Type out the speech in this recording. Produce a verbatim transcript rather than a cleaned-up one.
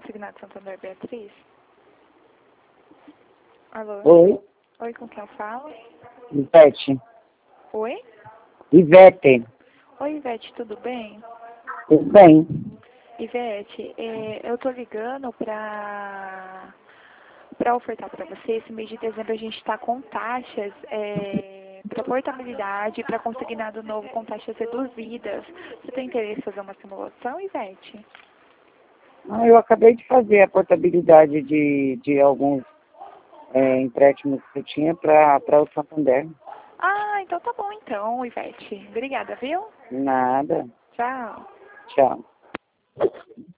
Consignado Santander, Beatriz? Alô? Oi, Oi, com quem eu falo? Ivete. Oi? Ivete, Oi, Ivete, tudo bem? tudo bem? Ivete, é, eu tô ligando pra, pra ofertar pra você. Esse mês de dezembro a gente tá com taxas é, pra portabilidade, pra consignado novo com taxas reduzidas. Você tem interesse em fazer uma simulação, Ivete? Ah, eu acabei de fazer a portabilidade de, de alguns é, empréstimos que eu tinha para o Santander. Ah, então tá bom então, Ivete. Obrigada, viu? Nada. Tchau. Tchau.